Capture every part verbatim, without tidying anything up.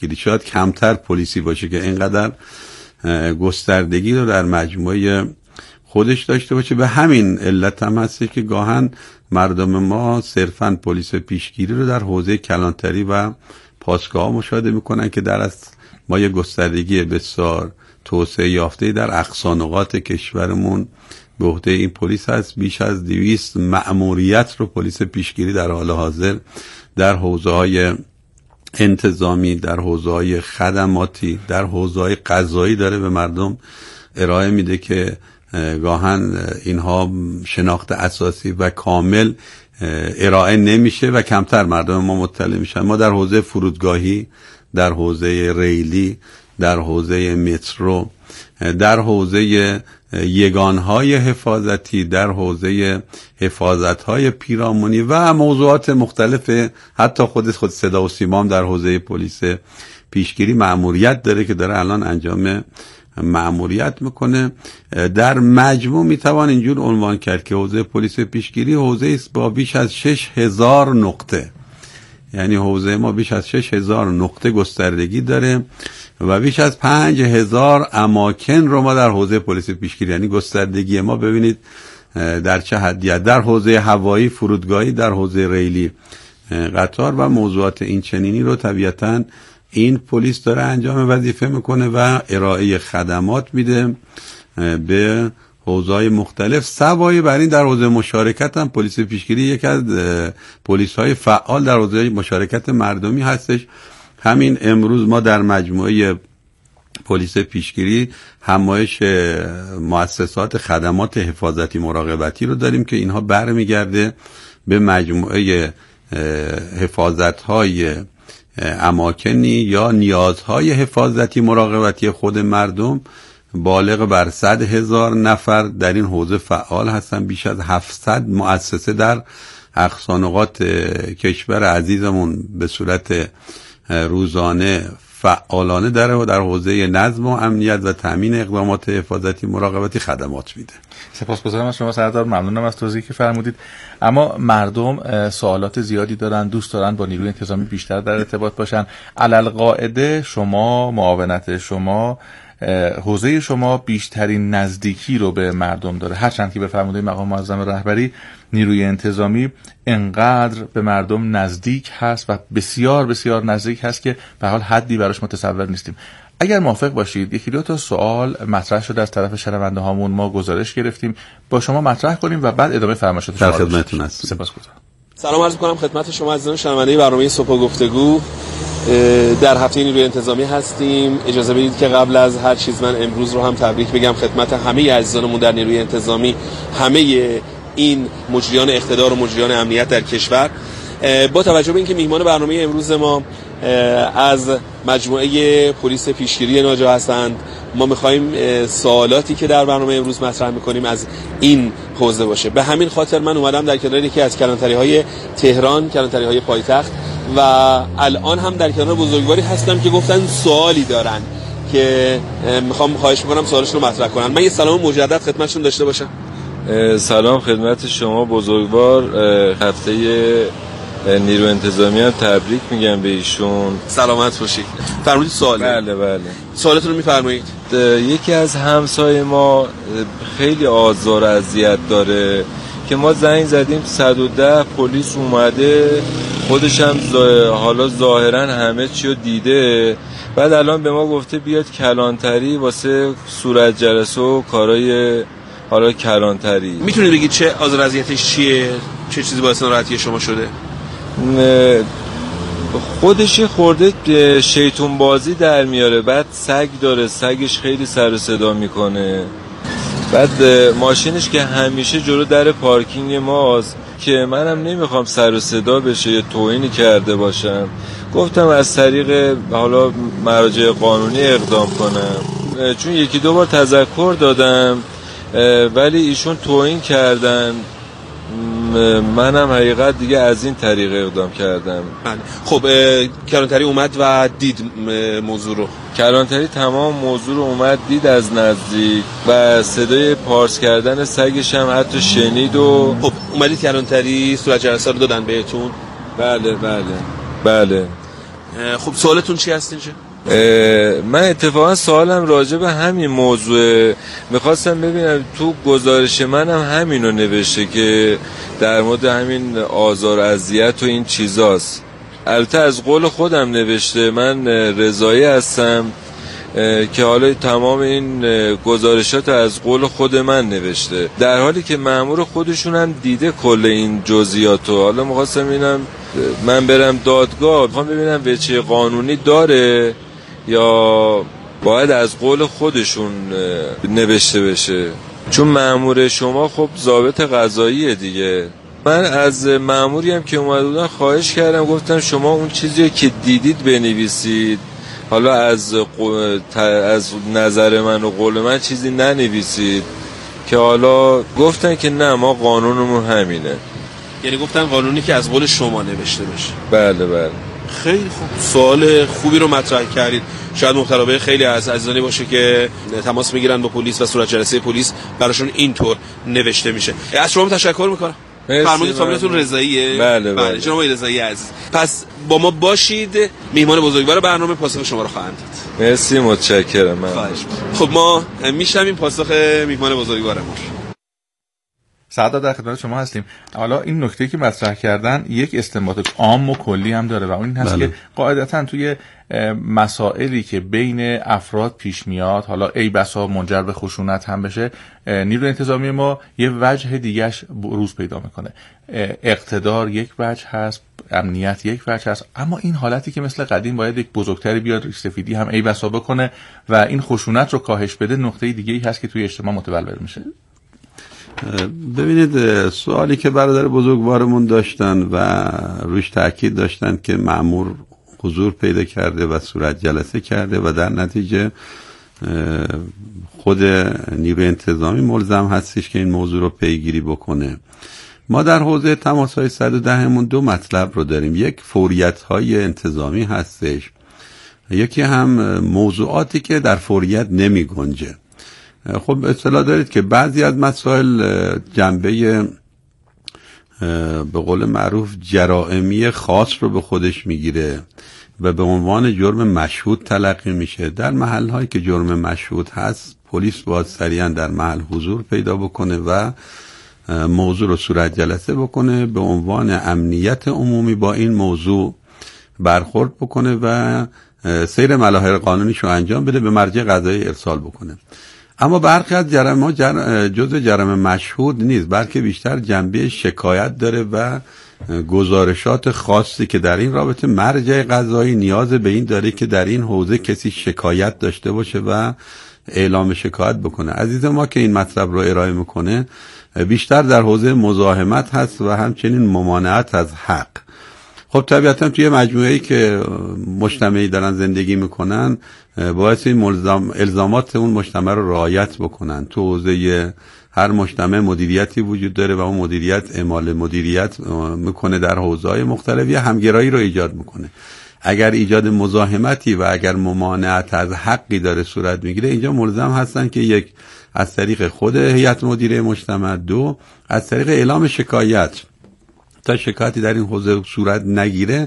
پیشگیری، شاید کمتر پلیسی باشه که اینقدر گستردگی رو در مجموعه خودش داشته باشه. به همین علت هم هست که گاهن مردم ما صرفاً پلیس پیشگیری رو در حوزه کلانتری و پاسگاه مشاهده میکنن که در اصل ما یه گستردگی بسیار توسعه یافته در اقصا نقاط کشورمون به عهده این پلیس هست. بیش از دویست مأموریت رو پلیس پیشگیری در حال حاضر در حوزه‌های انتظامی، در حوزه‌های خدماتی، در حوزه‌های قضایی داره به مردم ارائه میده که گاهن اینها شناخت اساسی و کامل ارائه نمیشه و کمتر مردم ما مطلع میشن. ما در حوزه فرودگاهی، در حوزه ریلی، در حوزه مترو، در حوزه یگانهای حفاظتی، در حوزه حفاظتهای پیرامونی و موضوعات مختلف، حتی خود خود صدا و سیما در حوزه پلیس پیشگیری مأموریت داره که داره الان انجام مأموریت میکنه. در مجموع میتوان اینجور عنوان کرد که حوزه پلیس پیشگیری حوزه است با بیش از شش هزار نقطه، یعنی حوزه ما بیش از شش هزار نقطه گستردگی داره و بیش از پنج هزار اماکن رو ما در حوزه پلیس پیشگیری، یعنی گستردگی ما ببینید در چه حدیه، در حوزه هوایی، فرودگاهی، در حوزه ریلی، قطار و موضوعات این چنینی رو طبیعتاً این پلیس داره انجام وظیفه میکنه و ارائه خدمات میده به حوزه‌های مختلف. سوای بر این در حوزه مشارکت هم پلیس پیشگیری یکی از پلیس‌های فعال در حوزه مشارکت مردمی هستش. همین امروز ما در مجموعه پلیس پیشگیری همایش مؤسسات خدمات حفاظتی مراقبتی رو داریم که اینها برمیگرده به مجموعه حفاظت‌های اماکنی یا نیازهای حفاظتی مراقبتی خود مردم. بالغ بر صد هزار نفر در این حوزه فعال هستن. بیش از هفتصد مؤسسه در اقصا نقاط کشور عزیزمون به صورت روزانه فعالانه در در حوزه نظم و امنیت و تامین اقدامات حفاظتی مراقبتی خدمات میده. سپاسگزارم از شما سردار، ممنونم از توضیحی که فرمودید. اما مردم سوالات زیادی دارن، دوست دارن با نیروی انتظامی بیشتر در ارتباط باشن. علالقاعده شما، معاونت شما، حوزه شما بیشترین نزدیکی رو به مردم داره، هرچند که به فرموده مقام معظم رهبری نیروی انتظامی انقدر به مردم نزدیک هست و بسیار بسیار نزدیک هست که به حال حدی براش متصور نیستیم. اگر موافق باشید یکی دو تا سوال مطرح شده از طرف شنونده هامون، ما گزارش گرفتیم با شما مطرح کنیم و بعد ادامه فرمایشات شما در خدمتتون هستم. سپاسگزارم. سلام عرض می‌کنم خدمت شما عزیزان شنونده برنامه صبح و گفتگو. در هفته نیروی انتظامی هستیم. اجازه بدید که قبل از هر چیز من امروز رو هم تبریک بگم خدمت همه عزیزانمون در نیروی انتظامی، همه این مجریان اقتدار و مجریان امنیت در کشور. با توجه به اینکه میهمان برنامه امروز ما از مجموعه پلیس پیشگیری ناجا هستند، ما می‌خوایم سوالاتی که در برنامه امروز مطرح می‌کنیم از این حوزه باشه. به همین خاطر من اومدم در کنار یکی از کلانتری‌های تهران، کلانتری‌های پایتخت، و الان هم در کنار بزرگواری هستم که گفتن سوالی دارن که میخوام خواهش میکنم سوالشون رو مطرح کنن. من یه سلام مجدد خدمتشون داشته باشم. سلام خدمت شما بزرگوار. هفته نیرو انتظامی هم تبریک میگم به ایشون. سلامت باشید. فرمودید سوال. بله بله. سوالتون رو میفرمایید. یکی از همسایه ما خیلی آزار و اذیت داره که ما زنگ زدیم صد و ده، پلیس اومده، خودش هم زا... حالا ظاهرا همه چی رو دیده، بعد الان به ما گفته بیاد کلانتری واسه صورت جلسه و کارای حالا کلانتری. میتونید بگید چه آزار اذیتش چیه؟ چه چیزی باعث ناراحتی شما شده؟ خودش خورده شیطون بازی در میاره، بعد سگ داره، سگش خیلی سر و صدا میکنه، بعد ماشینش که همیشه جلو در پارکینگ ماست که منم نمیخوام سر و صدا بشه یا توهینی کرده باشم، گفتم از طریق حالا مراجع قانونی اقدام کنم، چون یکی دو بار تذکر دادم ولی ایشون توهین کردن، منم حقیقت دیگه از این طریق اقدام کردم. خب کلانتری اومد و دید موضوع رو؟ کلانتری تمام موضوع رو اومد دید از نزدیک و صدای پارس کردن سگش هم حتی شنید. و خب اومدید کلانتری صورت جلسه رو دادن بهتون؟ بله بله بله. خب سوالتون چی هست اینجا؟ من اتفاقا سوالم راجع به همین موضوع، میخواستم ببینم تو گزارش منم همینو نوشته که در مورد همین آزار و اذیت و این چیزاست. البته از قول خودم نوشته، من رضایی هستم که حالا تمام این گزارشات از قول خود من نوشته، در حالی که مأمور خودشون هم دیده کل این جزئیاتو. حالا می‌خواستم ببینم من برم دادگاه، می‌خوام ببینم وجه قانونی داره یا باید از قول خودشون نوشته بشه، چون مأمور شما خب ضابط قضاییه دیگه. من از مأموری هم که اومد بودن خواهش کردم، گفتم شما اون چیزی که دیدید بنویسید، حالا از از نظر من و قول من چیزی ننویسید، که حالا گفتن که نه ما قانونمون همینه. یعنی گفتن قانونی که از قول شما نوشته بشه. بله بله. خیلی خوب، سوال خوبی رو مطرح کردید. شاید محترمه خیلی از عزیزانی باشه که تماس میگیرن با پلیس و صورت جلسه پلیس براشون اینطور نوشته میشه. از شما تشکر میکنم. فرمودید فامیلتون رضاییه؟ بله بله. جناب رضایی عزیز، پس با ما باشید، میهمان بزرگوار برنامه پاسخ شما رو خواهند داد. مرسی، متشکرم. من خب ما میشنویم پاسخ میهمان بزرگوارمون. سعادت در خدمت شما هستیم. حالا این نکته که مطرح کردن یک استنباط عام و کلی هم داره و اون این هست بله. که قاعدتاً توی مسائلی که بین افراد پیش میاد، حالا ای بسا منجر به خشونت هم بشه، نیروی انتظامی ما یه وجه دیگهش بروز پیدا میکنه. اقتدار یک وجه هست، امنیت یک وجه هست، اما این حالتی که مثل قدیم باید یک بزرگتری بیاد ریش سفیدی هم ای بسا بکنه و این خشونت رو کاهش بده، نقطه دیگه‌ای هست که توی اجتماع متولد میشه. ببینید، سوالی که برادر بزرگوارمون داشتن و روش تاکید داشتن که مأمور حضور پیدا کرده و صورت جلسه کرده و در نتیجه خود نیروی انتظامی ملزم هستش که این موضوع رو پیگیری بکنه. ما در حوزه تماس‌های صد و ده مون دو مطلب رو داریم. یک فوریت‌های انتظامی هستش، یکی هم موضوعاتی که در فوریت نمی گنجه. خب اطلاع دارید که بعضی از مسائل جنبه به قول معروف جرائمی خاص رو به خودش میگیره و به عنوان جرم مشهود تلقی میشه. در محل‌هایی که جرم مشهود هست، پلیس باید سریعا در محل حضور پیدا بکنه و موضوع رو صورت جلسه بکنه، به عنوان امنیت عمومی با این موضوع برخورد بکنه و سیر ملاحق قانونیش رو انجام بده، به مرجع قضایی ارسال بکنه. اما برخی از جرائم جر... جزء جرم مشهود نیست، بلکه بیشتر جنبه شکایت داره و گزارشات خاصی که در این رابطه مرجع قضایی نیاز به این داره که در این حوزه کسی شکایت داشته باشه و اعلام شکایت بکنه. عزیز ما که این مطلب رو ارائه میکنه بیشتر در حوزه مزاحمت هست و همچنین ممانعت از حق. خب طبیعتا توی مجموعه‌ای که مجتمعی دارن زندگی میکنن باید این ملزم الزامات اون مجتمع رو رعایت بکنن. تو حوزه هر مجتمع مدیریتی وجود داره و اون مدیریت اعمال مدیریت میکنه در حوزه‌های مختلف، یا همگرایی رو ایجاد میکنه. اگر ایجاد مزاحمتی و اگر ممانعت از حقی داره صورت میگیره، اینجا ملزم هستن که یک از طریق خود هیئت مدیره مجتمع، دو از طریق اعلام شکایت. تا شکایتی در این حوزه صورت نگیره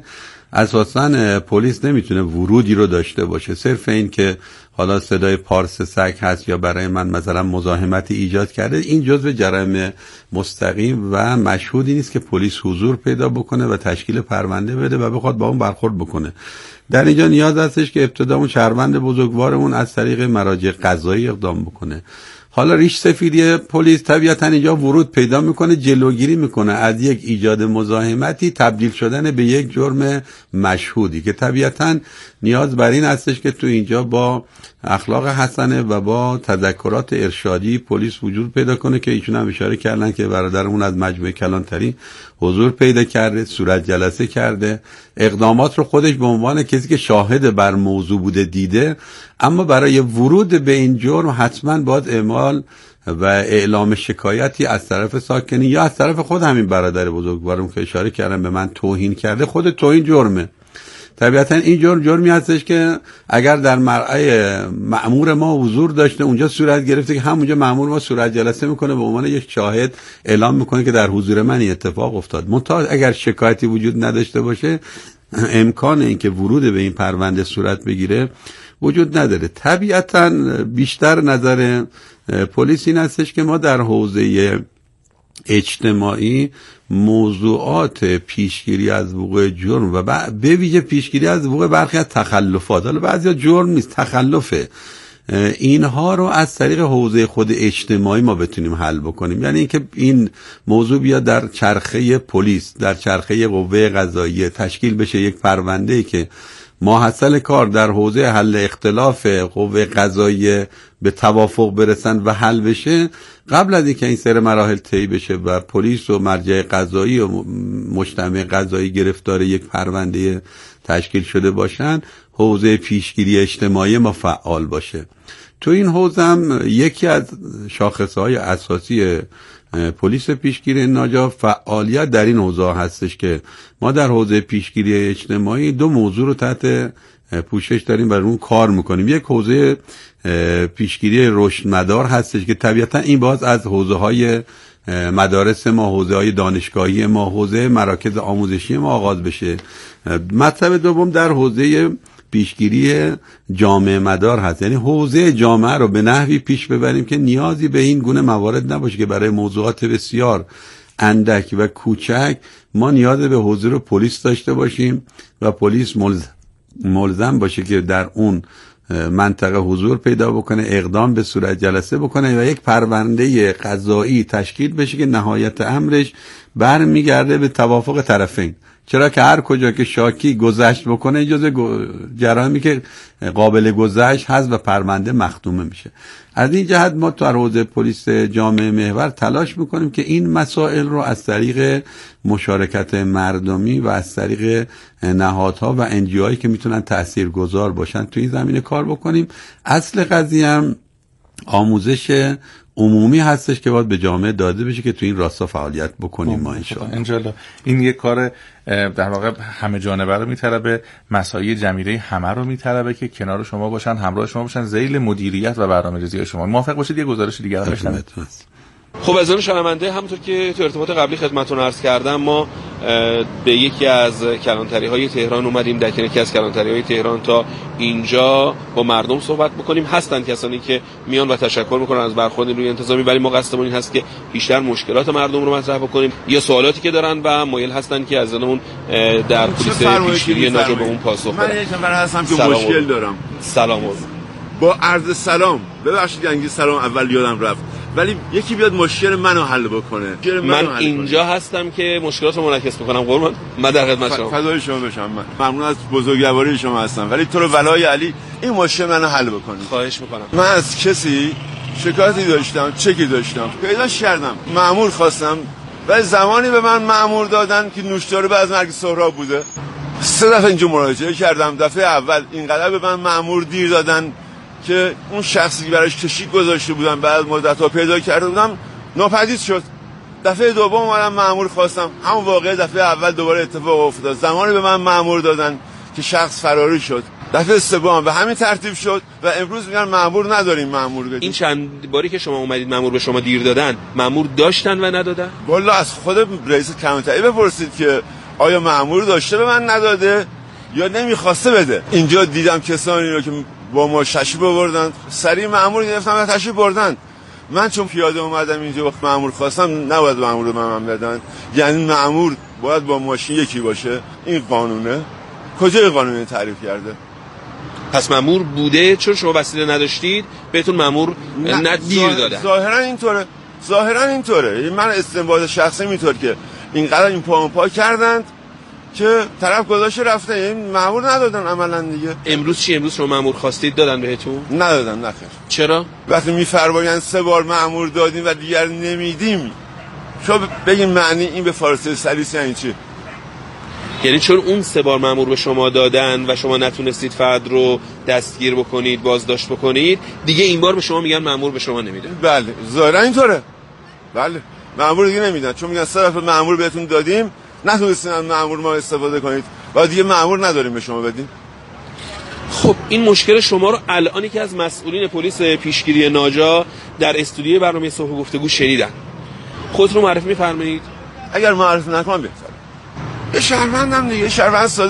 اساساً پلیس نمیتونه ورودی رو داشته باشه. صرف این که حالا صدای پارس سگ هست یا برای من مثلا مزاحمتی ایجاد کرده، این جزء جرایم مستقیم و مشهودی نیست که پلیس حضور پیدا بکنه و تشکیل پرونده بده و بخواد با اون برخورد بکنه. در اینجا نیاز هستش که ابتدا اون شهروند بزرگوارمون از طریق مراجع قضایی اقدام بکنه. حالا ریش سفیدی پلیس طبیعتا اینجا ورود پیدا میکنه، جلوگیری میکنه از یک ایجاد مزاحمتی تبدیل شدن به یک جرم مشهودی که طبیعتا نیاز بر این هستش که تو اینجا با اخلاق حسنه و با تذکرات ارشادی پلیس وجود پیدا کنه که ایشون هم اشاره کردن که برادرمون از مجموعه کلانتری حضور پیدا کرده، صورت جلسه کرده، اقدامات رو خودش به عنوان کسی که شاهد بر موضوع بوده دیده. اما برای ورود به این جرم حتما باید اعمال و اعلام شکایتی از طرف ساکنین یا از طرف خود همین برادر بزرگوارم که اشاره کردم به من توهین کرده. خود توهین جرمه. طبیعتا این جرم جرمی هستش که اگر در مرعای مأمور ما حضور داشته، اونجا صورت گرفته که همونجا مأمور ما صورت جلسه میکنه، به عنوان یک شاهد اعلام میکنه که در حضور من این اتفاق افتاد. منتها اگر شکایتی وجود نداشته باشه، امکان اینکه ورود به این پرونده صورت بگیره وجود نداره. طبیعتاً بیشتر نظر پلیس این هستش که ما در حوزه اجتماعی موضوعات پیشگیری از وقوع جرم و به ویژه پیشگیری از وقوع برخی از تخلفات، حالا بعضیا جرم نیست، تخلفه، اینها رو از طریق حوزه خود اجتماعی ما بتونیم حل بکنیم. یعنی اینکه این موضوع بیاد در چرخه پلیس، در چرخه قوه قضاییه تشکیل بشه یک پرونده‌ای که ماحصل کار در حوزه حل اختلاف قوه قضاییه به توافق برسن و حل بشه، قبل از اینکه این سر مراحل طی بشه و پلیس و مرجع قضایی و مجتمع قضایی گرفتار یک پرونده تشکیل شده باشن، حوزه پیشگیری اجتماعی ما فعال باشه. تو این حوزه هم یکی از شاخصهای اساسی پلیس پیشگیری ناجا فعالیت در این حوزه هستش که ما در حوزه پیشگیری اجتماعی دو موضوع رو تحت پوشش داریم و اون کار میکنیم. یک حوزه پیشگیری رشد مدار هستش که طبیعتا این باز از حوزه های مدارس ما، حوزه های دانشگاهی ما، حوزه مراکز آموزشی ما آغاز بشه. مطلب دوم در حوزه پیشگیری جامعه مدار هست، یعنی حوزه جامعه رو به نحوی پیش ببریم که نیازی به این گونه موارد نباشه که برای موضوعات بسیار اندک و کوچک ما نیاز به حضور پلیس داشته باشیم و پلیس ملزم, ملزم باشه که در اون منطقه حضور پیدا بکنه، اقدام به صورت جلسه بکنه و یک پرونده قضایی تشکیل بشه که نهایت امرش برمیگرده به توافق طرفین. چرا که هر کجا که شاکی گذشت بکنه جزء جرائمی که قابل گذشت هست و پرونده مختومه میشه. از این جهت ما تو حوزه پلیس جامعه محور تلاش میکنیم که این مسائل رو از طریق مشارکت مردمی و از طریق نهادها و انجی هایی که میتونن تاثیرگذار باشن تو این زمینه کار بکنیم. اصل قضیه هم آموزش عمومی هستش که باید به جامعه داده بشه که تو این راستا فعالیت بکنیم ما انشالله. این یک کار در واقع همه جانبه رو میطلبه، مسائل جمیله همه رو میطلبه که کنار شما باشن، همراه شما باشن، ذیل مدیریت و برنامه‌ریزی شما. موافق باشید یه گزارش دیگه رو بشنوید. خب از اون شنونده، همونطور که تو ارتباط قبلی خدمتتون عرض کردم، ما به یکی از کلانتری های تهران اومدیم، در یکی از کلانتری های تهران تا اینجا با مردم صحبت بکنیم. هستن کسانی که میان و تشکر میکنن از برخورد نیروی انتظامی، ولی ما قصدمون این هست که بیشتر مشکلات مردم رو مطرح بکنیم یا سوالاتی که دارن و مایل هستن که از اون در پلیس پیشگیری ناجا به اون پاسخ بدن. من یک نفر هستم که مشکل دارم. سلام. با عرض سلام، ببخشید انگی سلام اول یادم رفت، ولی یکی بیاد مشکل منو حل بکنه. من اینجا کنه. هستم که مشکلات رو منعکس بکنم. قربان، من در خدمت شما. فدای شما بشم. من ممنون از بزرگواری شما هستم، ولی تو رو ولای علی این مشکل منو حل بکنی. خواهش میکنم. من از کسی شکایتی داشتم، چکی داشتم، پیداش کردم، مأمور خواستم، ولی زمانی به من مأمور دادن که نوشدار بعد از مرگ سهراب بوده. سه دفعه اینجا مراجعه کردم. دفعه اول اینقدر به من مأمور دیر دادن که اون شخصی که براش کشیک گذاشته بودم بعد مدت‌ها پیدا کرده بودم ناپدید شد. دفعه دوم اومدم مأمور خواستم، همون واقعه دفعه اول دوباره اتفاق افتاد. زمانی به من مأمور دادن که شخص فراری شد. دفعه سوم به همین ترتیب شد و امروز میگن مأمور نداریم، مأمور بدیم. این چند باری که شما اومدید مأمور به شما دیر دادن، مأمور داشتن و ندادن؟ والله از خود رئیس کلانتری بپرسید که آیا مأمور داشته به من نداده یا نمیخواسته بده. اینجا دیدم کسانی رو که با ما تشریف بردن، سریع مأمور گرفتن و تشریف بردن. من چون پیاده اومدم اینجا وقت مأمور خواستم، نباید مأمور به من بدن. یعنی مأمور باید با ماشین یکی باشه. این قانونه کجای قانون تعریف کرده؟ پس مأمور بوده، چون شما وسیله نداشتید بهتون مأمور نه دیر دادن. ظاهرا اینطوره، ظاهرا اینطوره. من استنباط شخصی اینطور که اینقدر این پا پا کردند که طرف گذاشته رفته، این مأمور ندادن عملا دیگه. امروز چی؟ امروز شما مأمور خواستید دادن بهتون؟ ندادن. نخیر. چرا؟ وقتی میفرمایند سه بار مأمور دادیم و دیگر نمیدیم، شما بگین معنی این به فارسی سلیس یعنی چی؟ یعنی چون اون سه بار مأمور به شما دادن و شما نتونستید فرد رو دستگیر بکنید، بازداشت بکنید، دیگه این بار به شما میگن مأمور به شما نمیده. بله، ظاهرا اینطوره. بله، مأمور دیگه نمیدن، چون میگن سه دفعه مأمور بهتون دادیم، نتونستین از مأمور ما استفاده کنید و دیگه مأمور نداریم به شما بدیم. خب این مشکل شما رو الانی که از مسئولین پلیس پیشگیری ناجا در استودیوی برنامه صبح گفتگو شنیدن، خود رو معرفی می‌فرمایید؟ اگر معرفی نکنم بهتره. یه شهروندم دیگه، شهروند ساده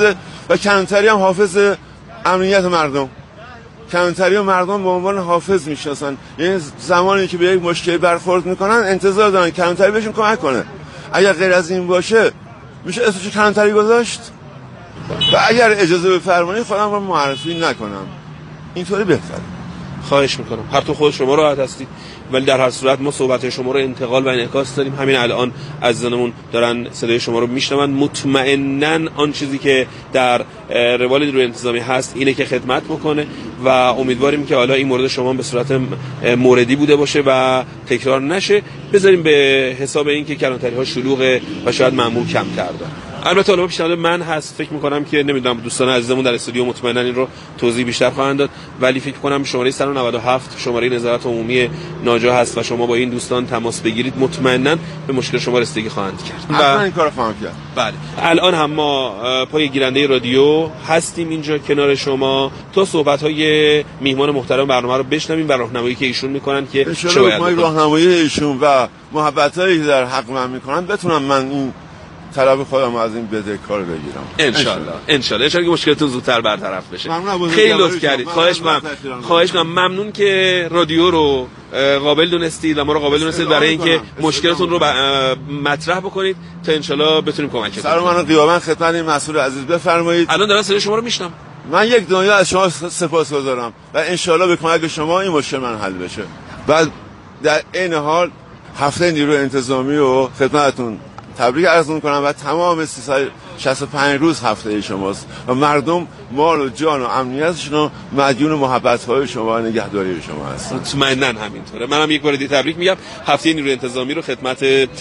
و کلانتری هم حافظ امنیت مردم. کلانتری و مردم به عنوان حافظ میشناسن، یعنی زمانی که به یک مشکل برخورد میکنن انتظار دارن کلانتری بهشون کمک کنه. اگر غیر از این باشه میشه اسمش کلانتری گذاشت؟ و اگر اجازه بفرمایید خودم رو معرفی نکنم، اینطوری بهتره. خواهش میکنم. هر تو خود شما راحت هستید، ولی در هر صورت ما صحبت شما رو انتقال و انعکاس داریم. همین الان عزیزانمون دارن صدای شما رو میشنون. مطمئناً آن چیزی که در روال نیروی انتظامی هست اینه که خدمت بکنه و امیدواریم که حالا این مورد شما به صورت موردی بوده باشه و تکرار نشه. بذاریم به حساب این که کلانتری ها شلوغه و شاید مأمور کم کرده. البته حالا پیشنهاد من هست، فکر میکنم که نمیدونم دوستان عزیزمون در استودیو مطمئنا این رو توضیح بیشتر خواهند داد، ولی فکر کنم شماره صد و نود و هفت شماره نظارت عمومی ناجا هست و شما با این دوستان تماس بگیرید، مطمئنا به مشکل شما رسیدگی خواهند کرد. حتما این کارو خواهم کرد. بله. الان هم ما پای گیرنده رادیو هستیم اینجا کنار شما تا صحبت‌های میهمان محترم برنامه رو بشنویم و راهنمایی که ایشون میکنن که چه باید بکنیم. راهنمایی ایشون و محبتایی که در حق من میکنن بتونم من این طلب خودم از این بدهکار بگیرم ان شاء الله. ان شاء الله ان شاء الله که مشکلتون زودتر برطرف بشه. خیلی لطف کردید. خواهش می‌کنم. خواهش می‌کنم. ممنون که رادیو رو قابل دونستید و ما رو قابل دونستید برای اینکه مشکلتون رو مطرح بکنید تا ان شاء الله بتونیم کمک کنیم. سلام من قیامت خدمت این مسئول عزیز بفرمایید. الان دارم صدای شما رو میشنم. من یک دنیا از شما سپاسگزارم و ان شاء الله به کمک شما این مشکل من حل بشه. بعد در این حال هفته نیروی انتظامی رو خدمتتون تبریک عرض می‌کنم و تمام سیصد و شصت و پنج روز هفته شماست و مردم مال و جان و امنیتشون رو مدیون محبت‌های شما و نگهداری شما هستن. مطمئناً همینطوره. منم یک بار دیگه تبریک میگم. هفته نیروی انتظامی رو خدمت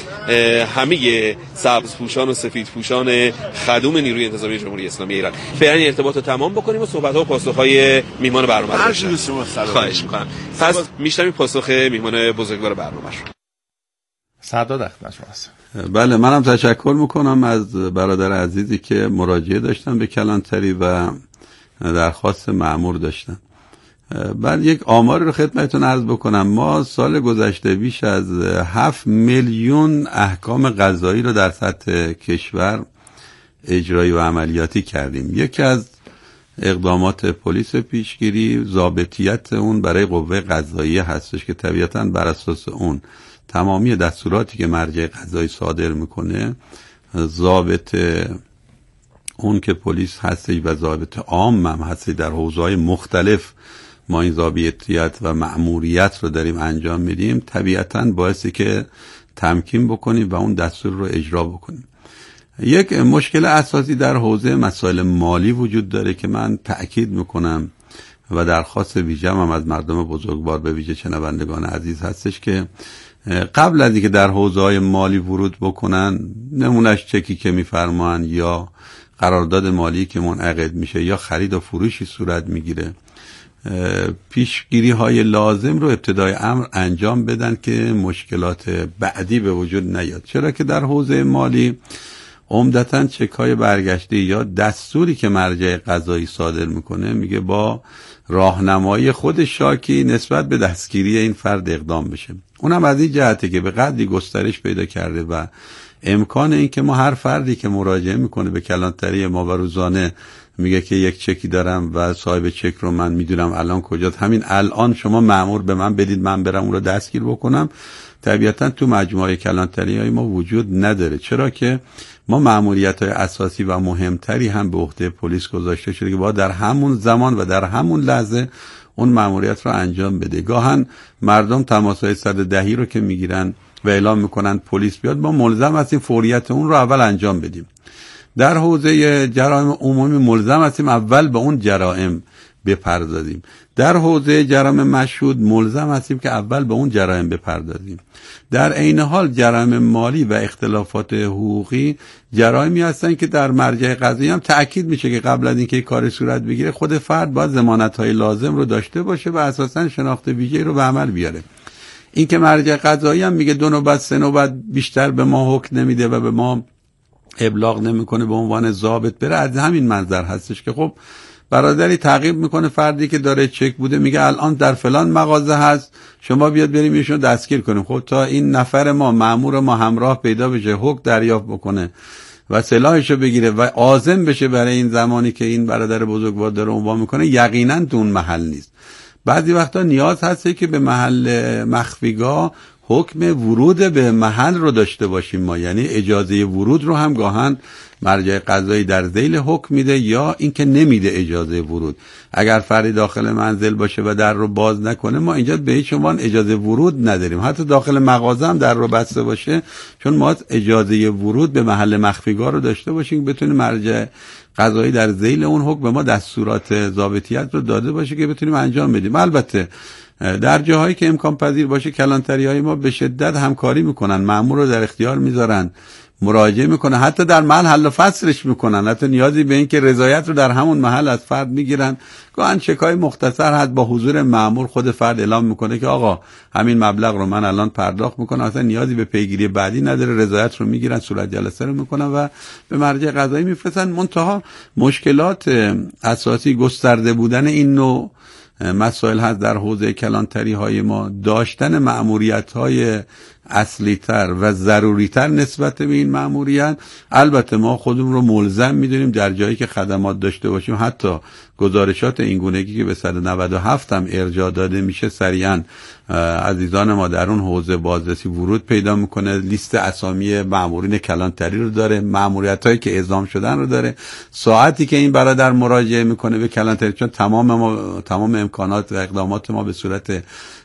همه سبزپوشان و سفیدپوشان خدوم نیروی انتظامی جمهوری اسلامی ایران. فعلا ارتباط رو تمام بکنیم و صحبت‌ها و پاسخ‌های میهمان برنامه رو بشنویم. خواهش می‌کنم. پس میشنویم پاسخ میهمان بزرگوار برنامه رو. سعداد اخلاص هست. بله، منم تشکر میکنم از برادر عزیزی که مراجعه داشتن به کلانتری و درخواست مأمور داشتن. بعد یک آماری رو خدمتتون عرض بکنم. ما سال گذشته بیش از هفت میلیون احکام قضایی رو در سطح کشور اجرایی و عملیاتی کردیم. یکی از اقدامات پلیس پیشگیری ضابطیت اون برای قوه قضاییه هستش که طبیعتاً بر اساس اون تمامی دستوراتی که مرجع قضایی صادر میکنه، ضابط اون که پلیس هستی و ضابط عام هم هستی در حوزه‌های مختلف ما این ضابطیت و مأموریت رو داریم انجام میدیم، طبیعتاً باعثی که تمکین بکنیم و اون دستور رو اجرا بکنیم. یک مشکل اساسی در حوزه مسائل مالی وجود داره که من تأکید میکنم و درخواست ویژه هم از مردم بزرگوار به ویژه شنوندگان عزیز هستش که قبل از اینکه در حوزه‌های مالی ورود بکنن، نمونهش چکی که میفرمان یا قرارداد مالی که منعقد میشه یا خرید و فروشی صورت میگیره، پیشگیری های لازم رو ابتدای امر انجام بدن که مشکلات بعدی به وجود نیاد. چرا که در حوزه مالی عمدتاً چک های برگشته یا دستوری که مرجع قضایی صادر میکنه میگه با راهنمایی خود شاکی نسبت به دستگیری این فرد اقدام بشه. اونم از این جهته که به قدری گسترش پیدا کرده و امکان این که ما هر فردی که مراجعه میکنه به کلانتری ما و روزانه میگه که یک چکی دارم و صاحب چک رو من میدونم الان کجاست، همین الان شما مأمور به من بدید من برم اون رو دستگیر بکنم، طبیعتا تو مجموعه کلانتری های ما وجود نداره. چرا که ما مأموریت های اساسی و مهمتری هم به عهده پلیس گذاشته شده که باید در همون زمان و در همون لحظه اون مأموریت رو انجام بده. گاهن مردم تماسهای صد و دهی رو که میگیرن و اعلام میکنن پلیس بیاد، ما ملزم هستیم فوریت اون رو اول انجام بدیم. در حوزه جرایم عمومی ملزم هستیم اول به اون جرایم بپردازیم. در حوزه جرایم مشهود ملزم هستیم که اول به اون جرایم بپردازیم. در عین حال جرایم مالی و اختلافات حقوقی جرایمی هستن که در مرجع قضایی هم تأکید میشه که قبل از اینکه کار صورت بگیره خود فرد باید ضمانت‌های لازم رو داشته باشه و اساساً شناخت ویژه‌ای رو به عمل بیاره. این که مرجع قضایی هم میگه دو نوبت سه نوبت بیشتر به ما حکم نمیده و به ما ابلاغ نمیکنه به عنوان ضابط بره، از همین منظر هستش که خب برادری تعقیب میکنه فردی که داره چک بوده، میگه الان در فلان مغازه هست شما بیاد بریم ایشون دستگیر کنیم. خب تا این نفر ما مأمور ما همراه پیدا بشه، حکم دریافت بکنه و سلاحشو بگیره و عازم بشه برای این زمانی که این برادر بزرگوار داره عنوان میکنه، یقینا تو اون محل نیست. بعضی وقتا نیاز هسته که به محل مخفیگاه حکم ورود به محل رو داشته باشیم ما، یعنی اجازه ورود رو هم گاهن مرجع قضایی در ذیل حکم میده یا اینکه نمیده اجازه ورود. اگر فردی داخل منزل باشه و در رو باز نکنه، ما اینجا به هیچ عنوان اجازه ورود نداریم. حتی داخل مغازه هم در رو بسته باشه، چون ما اجازه ورود به محل مخفیگاه رو داشته باشیم که بتونیم مرجع قضایی در ذیل اون حکم به ما دستورات ضابطیت رو داده باشه که بتونیم انجام بدیم. البته در جاهایی که امکان پذیر باشه کلانتری های ما به شدت همکاری میکنن، مأمور رو در اختیار میذارن، مراجعه میکنن، حتی در محل حل و فصلش میکنن، حتی نیازی به این که رضایت رو در همون محل از فرد میگیرن. گاهن چکای مختصر هست با حضور مأمور خود فرد اعلام میکنه که آقا همین مبلغ رو من الان پرداخت میکنم، اصلا نیازی به پیگیری بعدی نداره، رضایت رو میگیرن، صورت جلسه رو میکنن و به مرجع قضایی میفرستن. منتها مشکلات اساسی گسترده بودن این نوع مسائل هست در حوزه کلانتری های ما، داشتن مأموریت های اصلی تر و ضروری تر نسبت به این مأموریت. البته ما خودمون رو ملزم میدونیم در جایی که خدمات داشته باشیم، حتی گزارشات این گونگی که به صد و نود و هفت هم ارجاع داده میشه، سریعا عزیزان ما در اون حوزه بازرسی ورود پیدا میکنه، لیست اسامی مأمورین کلانتری رو داره، مأموریت هایی که اعزام شدن رو داره، ساعتی که این برادر مراجعه میکنه به کلانتری، چون تمام ما تمام امکانات و اقدامات ما به صورت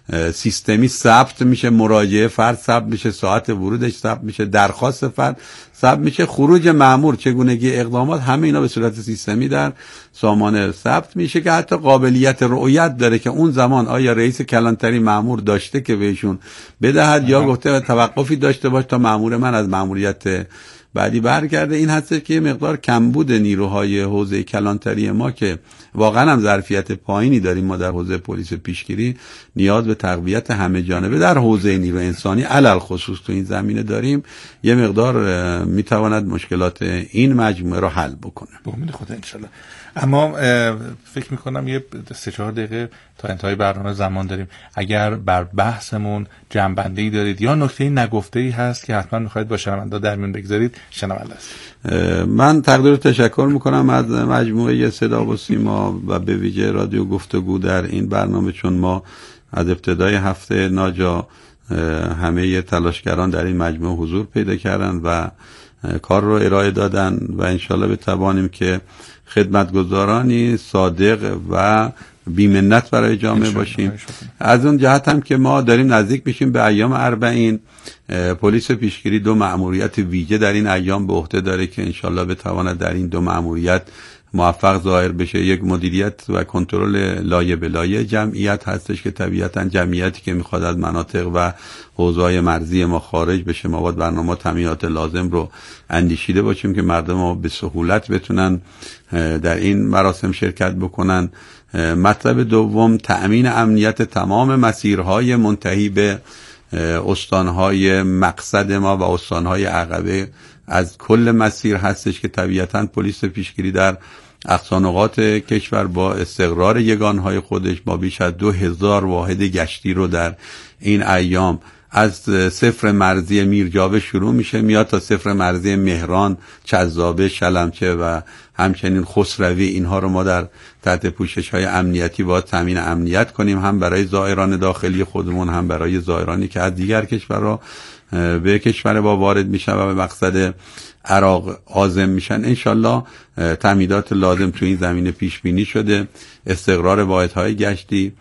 سیستمی ثبت میشه، مراجعه فرد ثبت میشه، ساعت ورودش ثبت میشه، درخواست فرد ثبت میشه، خروج مأمور، چگونگی اقدامات، همه اینا به صورت سیستمی در سامانه ثبت میشه که حتی قابلیت رؤیت داره که اون زمان آیا رئیس کلانتری مأمور داشته که بهشون بدهد یا گفته توقفی داشته باش تا مأمور من از مأموریت بعدی برگرده. این هست که مقدار کمبود نیروهای حوزه کلانتری ما که واقعا هم ظرفیت پایینی داریم ما در حوزه پلیس پیشگیری، نیاز به تقویت همه جانبه در حوزه نیرو انسانی علل خصوص تو این زمینه داریم، یه مقدار میتواند مشکلات این مجموعه رو حل بکنه. به امید خدا انشالله. اما فکر میکنم یه سه چهار دقیقه تا انتهای برنامه زمان داریم. اگر بر بحثمون جنبنده‌ای دارید یا نکته‌ای نگفته‌ای هست که حتما میخواید با شنونده در میون بگذارید، شنونده است. من تقدیر تشکر میکنم از مجموعه صدا و سیما و به ویژه رادیو گفتگو در این برنامه، چون ما از ابتدای هفته ناجا همه تلاشگران در این مجموعه حضور پیدا کردن و کار رو ارائه دادن و انشالله بتوانیم که خدمتگزارانی صادق و بی‌منت برای جامعه باشیم. از اون جهت هم که ما داریم نزدیک میشیم به ایام اربعین، پلیس پیشگیری دو مأموریت ویژه در این ایام به عهده داره که انشالله بتواند در این دو مأموریت موفق ظاهر بشه. یک مدیریت و کنترل لایه به لایه جمعیت هستش که طبیعتا جمعیتی که میخواد از مناطق و حوزه‌های مرزی ما خارج بشه، ما باید برنامه تامینات لازم رو اندیشیده باشیم که مردم ما به سهولت بتونن در این مراسم شرکت بکنن. مطلب دوم، تأمین امنیت تمام مسیرهای منتهی به استانهای مقصد ما و استانهای عقبه از کل مسیر هستش که طبیعتاً پلیس پیشگیری در اقصانقاط کشور با استقرار یگانهای خودش با بیش از دو هزار واحد گشتی رو در این ایام از صفر مرزی میرجاوه شروع میشه، میاد تا صفر مرزی مهران، چذابه، شلمچه و همچنین خسروی. اینها رو ما در تحت پوشش های امنیتی باید تامین امنیت کنیم، هم برای زائران داخلی خودمون، هم برای زائرانی که از دیگر کشورها به کشور با وارد میشن و به مقصد عراق عازم میشن. انشالله تامینات لازم تو این زمینه پیش بینی شده، استقرار واحدهای گشتی،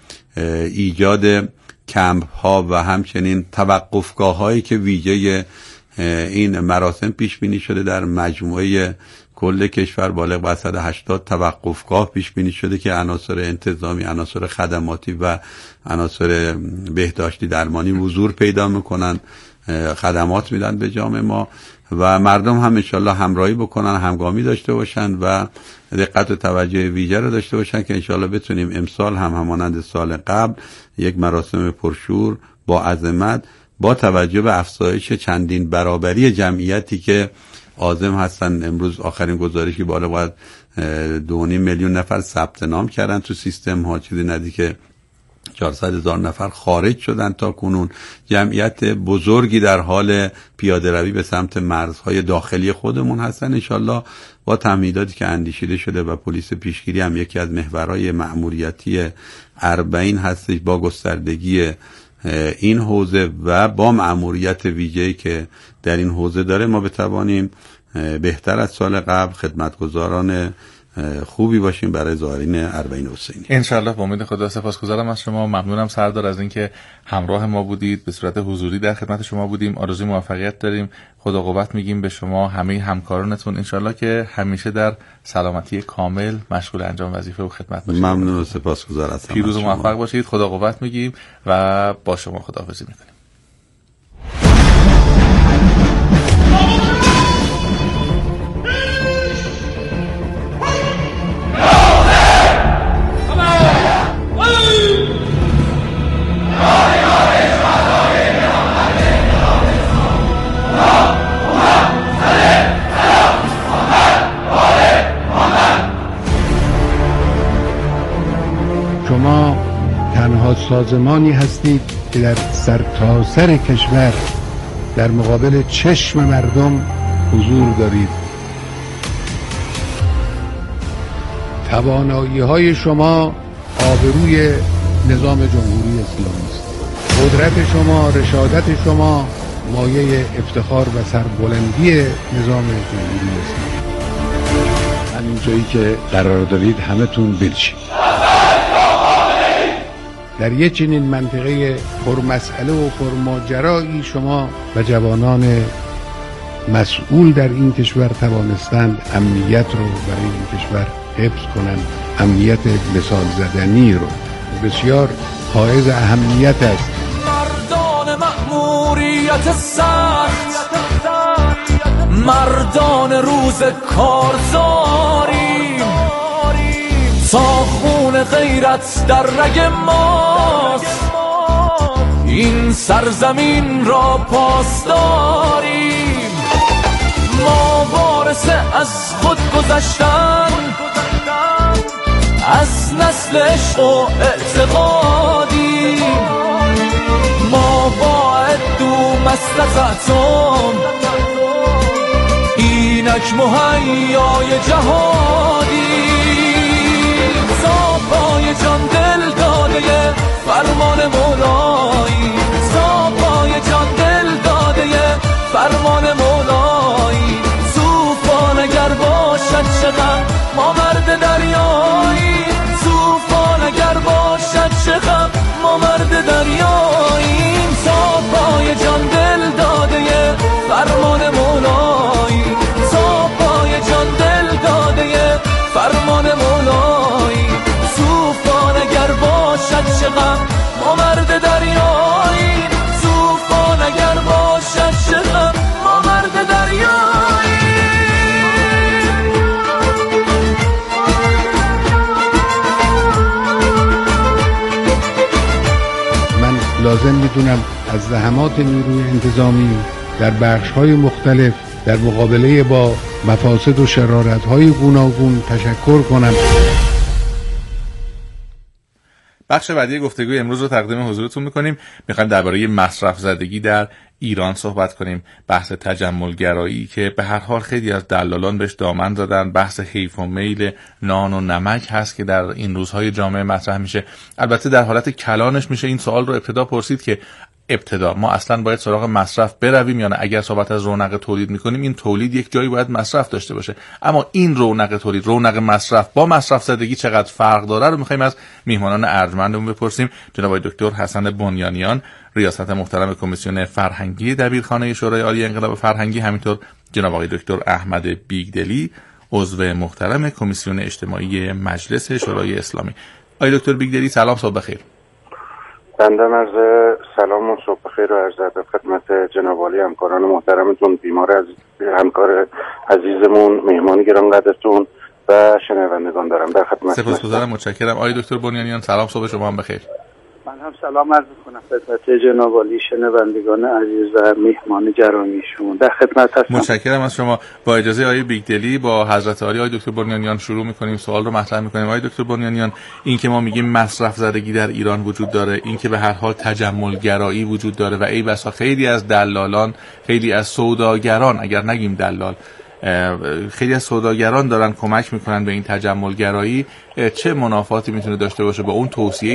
ایجاد کمپ ها و همچنین توقفگاه هایی که ویژه این مراسم پیش بینی شده در مجموعه کل کشور بالغ بر صد و هشتاد توقفگاه پیش بینی شده که عناصر انتظامی، عناصر خدماتی و عناصر بهداشتی درمانی حضور پیدا میکنن، خدمات میدن به جامعه ما و مردم هم انشالله همراهی بکنن، همگامی داشته باشن و دقت و توجه ویژه رو داشته باشن که انشالله بتونیم امسال هم همانند سال قبل یک مراسم پرشور با عظمت با توجه به افزایش چندین برابری جمعیتی که عازم هستن. امروز آخرین گزارشی بالا باید دو و نیم میلیون نفر ثبت نام کردن تو سیستم ها، چیزی نزدیک چهارصد هزار نفر خارج شدن تا کنون. جمعیت بزرگی در حال پیاده روی به سمت مرزهای داخلی خودمون هستن. انشالله با تمهیداتی که اندیشیده شده و پلیس پیشگیری هم یکی از محورهای مأموریتی اربعین هستش، با گستردگی این حوزه و با مأموریت ویژه‌ای که در این حوزه داره، ما بتوانیم بهتر از سال قبل خدمتگزاران خوبی باشیم برای زائرین اربعین حسینی. انشالله. با امید خدا. سپاسگزارم از شما. ممنونم سردار از اینکه همراه ما بودید، به صورت حضوری در خدمت شما بودیم. آرزوی موفقیت داریم. خدا قوت میگیم به شما، همه همکارانتون. انشالله که همیشه در سلامتی کامل مشغول انجام وظیفه و خدمت باشید. ممنون و سپاسگزار هستم. پیروز و موفق باشید. خدا قوت میگیم و با شما خداحافظی میکنیم. شما تنها سازمانی هستید که در سرتاسر کشور در مقابل چشم مردم حضور دارید. توانایی های شما آبروی نظام جمهوری اسلامی است. قدرت شما، رشادت شما مایه افتخار و سربلندی نظام جمهوری اسلامی. همین جایی که قرار دارید همه تون بلشید. در یک چنین منطقه پرمسئله و پرماجرایی شما و جوانان مسئول در این کشور توانستند امنیت رو برای این کشور حفظ کنند. امنیت مثال زدنی رو بسیار حائز اهمیت است. مردان مأموریت سخت، مردان روز کارزاریم، تا خون غیرت در رگ ماست، این سرزمین را پاسداریم. ما وارث از خود گذشتن، از نسل عشق و اعتقادیم. ما باید دو مست از اتم، اینک مهیای جهادیم. صافای جان دل داده فرمان مولایی، صافای جان دل داده فرمان مولایی. طوفان اگر باشد چقدر ما مرد دریایی، طوفان اگر باشد چقدر ما مرد دریایی. صافای جان دل داده فرمان مولایی، صافای جان دل داده فرمان مولایی. طوفان اگر باشد چقدر ما مرد دریایی، طوفان اگر باشد چقدر ما مرد دریایی. من لازم میدونم از زحمات نیروی انتظامی در بخش‌های مختلف در مقابله با مفاسد و شرارت‌های گوناگون تشکر کنم. بخش بعدی گفتگوی امروز رو تقدیم حضورتون میکنیم. میخوایم درباره مصرف زدگی در ایران صحبت کنیم. بحث تجملگرایی که به هر حال خیلی از دلالان بهش دامن زدن، بحث حیف و میل نان و نمک هست که در این روزهای جامعه مطرح میشه. البته در حالت کلانش میشه این سوال رو ابتدا پرسید که ابتدا ما اصلا باید سراغ مصرف برویم یا نه؟ اگر صحبت از رونق تولید میکنیم، این تولید یک جایی باید مصرف داشته باشه. اما این رونق تولید، رونق مصرف با مصرف زدگی چقدر فرق داره رو میخوایم از میهمانان ارجمندمون بپرسیم. جناب آقای دکتر حسن بنیانیان، ریاست محترم کمیسیون فرهنگی دبیرخانه شورای عالی انقلاب فرهنگی، همینطور جناب آقای دکتر احمد بیگدلی، عضو محترم کمیسیون اجتماعی مجلس شورای اسلامی. آقای دکتر بیگدلی سلام، صبح بخیر. بنده عرض سلام و صبح بخیر و عرض ادب خدمت جناب عالی همکاران محترمتون، بیمار عزیز، همکار عزیزمون، مهمان گرانقدرتون و شنوندگان دارم در خدمت. سپاسگزارم، متشکرم. آقای دکتر بنیانیان سلام، صبح شما هم بخیر. من هم سلام عرض می‌کنم خدمت جناب عالی، شنوندگان عزیز و میهمان گرامیشون. در خدمت هستم. متشکرم از شما. با اجازه آقای بیگدلی با حضرت عالی آقای دکتر بنیانیان شروع می‌کنیم، سوال رو مطرح می‌کنیم. آقای دکتر بنیانیان، این که ما میگیم مصرف زدگی در ایران وجود داره، این که به هر حال تجمل گرایی وجود داره و ای بسا خیلی از دلالان، خیلی از سوداگران، اگر نگیم دلال، خیلی از سوداگران دارن کمک میکنن به این تجمل گرایی، چه منافاتی میتونه داشته باشه با اون توصیه